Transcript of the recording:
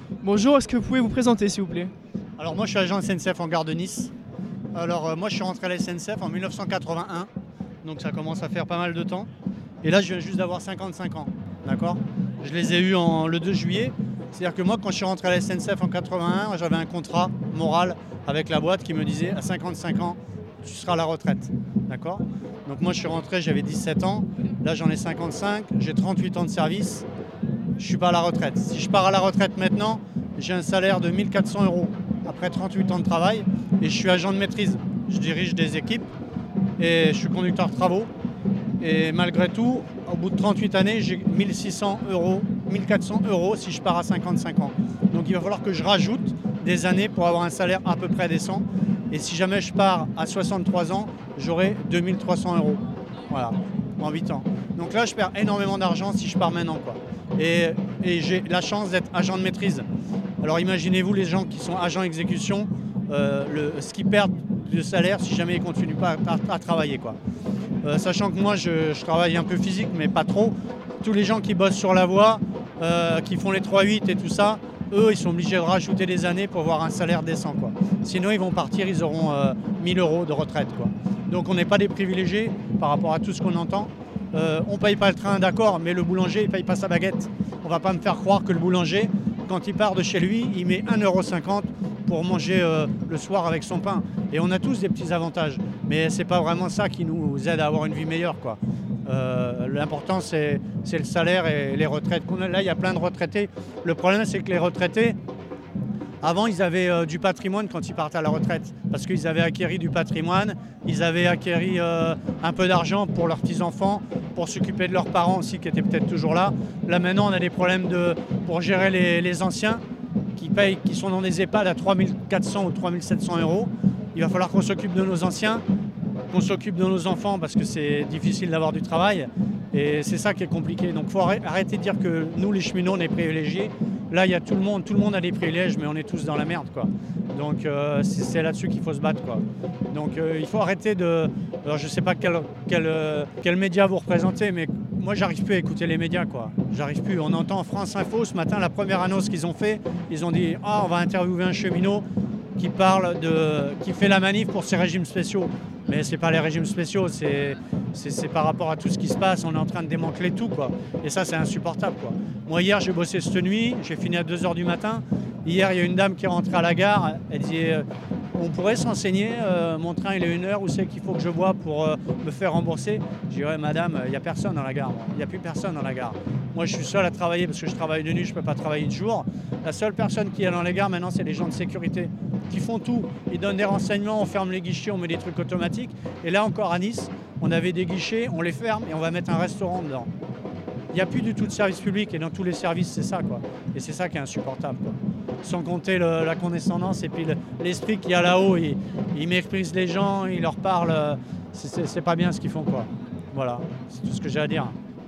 Bonjour, est-ce que vous pouvez vous présenter s'il vous plaît? Alors moi je suis agent SNCF en gare de Nice. Alors moi je suis rentré à la SNCF en 1981, donc ça commence à faire pas mal de temps. Et là je viens juste d'avoir 55 ans, d'accord? Je les ai eus le 2 juillet. C'est-à-dire que moi quand je suis rentré à la SNCF en 81, j'avais un contrat moral avec la boîte qui me disait à 55 ans, tu seras à la retraite, d'accord? Donc moi je suis rentré, j'avais 17 ans, là j'en ai 55, j'ai 38 ans de service, je ne suis pas à la retraite. Si je pars à la retraite maintenant, j'ai un salaire de 1 400 euros après 38 ans de travail et je suis agent de maîtrise. Je dirige des équipes et je suis conducteur de travaux. Et malgré tout, au bout de 38 années, j'ai 1 600 euros, 1 400 euros si je pars à 55 ans. Donc il va falloir que je rajoute des années pour avoir un salaire à peu près décent. Et si jamais je pars à 63 ans, j'aurai 2 300 euros. Voilà, en 8 ans. Donc là, je perds énormément d'argent si je pars maintenant, quoi. Et j'ai la chance d'être agent de maîtrise. Alors imaginez-vous les gens qui sont agents exécution, ce qu'ils perdent de salaire si jamais ils ne continuent pas à travailler, quoi. Sachant que moi je travaille un peu physique mais pas trop. Tous les gens qui bossent sur la voie, qui font les 3-8 et tout ça, eux ils sont obligés de rajouter des années pour avoir un salaire décent, quoi. Sinon ils vont partir, ils auront 1 000 euros de retraite, quoi. Donc on n'est pas des privilégiés par rapport à tout ce qu'on entend. On ne paye pas le train, d'accord, mais le boulanger il ne paye pas sa baguette. On ne va pas me faire croire que le boulanger, quand il part de chez lui, il met 1,50 € pour manger le soir avec son pain. Et on a tous des petits avantages, mais c'est pas vraiment ça qui nous aide à avoir une vie meilleure, quoi. L'important c'est le salaire et les retraites qu'on a. Là il y a plein de retraités. Le problème c'est que les retraités, avant ils avaient du patrimoine quand ils partaient à la retraite, parce qu'ils avaient acquéri du patrimoine, ils avaient acquéri un peu d'argent pour leurs petits-enfants, pour s'occuper de leurs parents aussi qui étaient peut-être toujours là. Là maintenant on a des problèmes pour gérer les anciens qui sont dans des EHPAD à 3 400 ou 3 700 euros. Il va falloir qu'on s'occupe de nos anciens, qu'on s'occupe de nos enfants parce que c'est difficile d'avoir du travail et c'est ça qui est compliqué. Donc il faut arrêter de dire que nous les cheminots on est privilégiés. Là il y a tout le monde a des privilèges mais on est tous dans la merde, quoi. Donc c'est là-dessus qu'il faut se battre, quoi. Donc il faut arrêter de... Alors je ne sais pas quel média vous représentez, mais moi j'arrive plus à écouter les médias, quoi. J'arrive plus. On entend France Info ce matin, la première annonce qu'ils ont fait, ils ont dit « on va interviewer un cheminot qui fait la manif pour ces régimes spéciaux ». Mais c'est pas les régimes spéciaux, c'est par rapport à tout ce qui se passe, on est en train de démanteler tout, quoi. Et ça c'est insupportable, quoi. Moi hier j'ai bossé cette nuit, j'ai fini à 2 h du matin. Hier il y a une dame qui est rentrée à la gare, elle dit on pourrait s'enseigner, mon train il est 1 heure, où c'est qu'il faut que je bois pour me faire rembourser? Je dis ouais madame, il n'y a personne dans la gare, il n'y a plus personne dans la gare. Moi je suis seul à travailler parce que je travaille de nuit, je ne peux pas travailler de jour. La seule personne qui est dans les gares maintenant c'est les gens de sécurité qui font tout. Ils donnent des renseignements, on ferme les guichets, on met des trucs automatiques. Et là encore à Nice, on avait des guichets, on les ferme et on va mettre un restaurant dedans. Il n'y a plus du tout de service public et dans tous les services c'est ça, quoi. Et c'est ça qui est insupportable, quoi. Sans compter la condescendance et puis l'esprit qu'il y a là-haut, ils méprisent les gens, ils leur parlent, c'est pas bien ce qu'ils font, quoi. Voilà, c'est tout ce que j'ai à dire.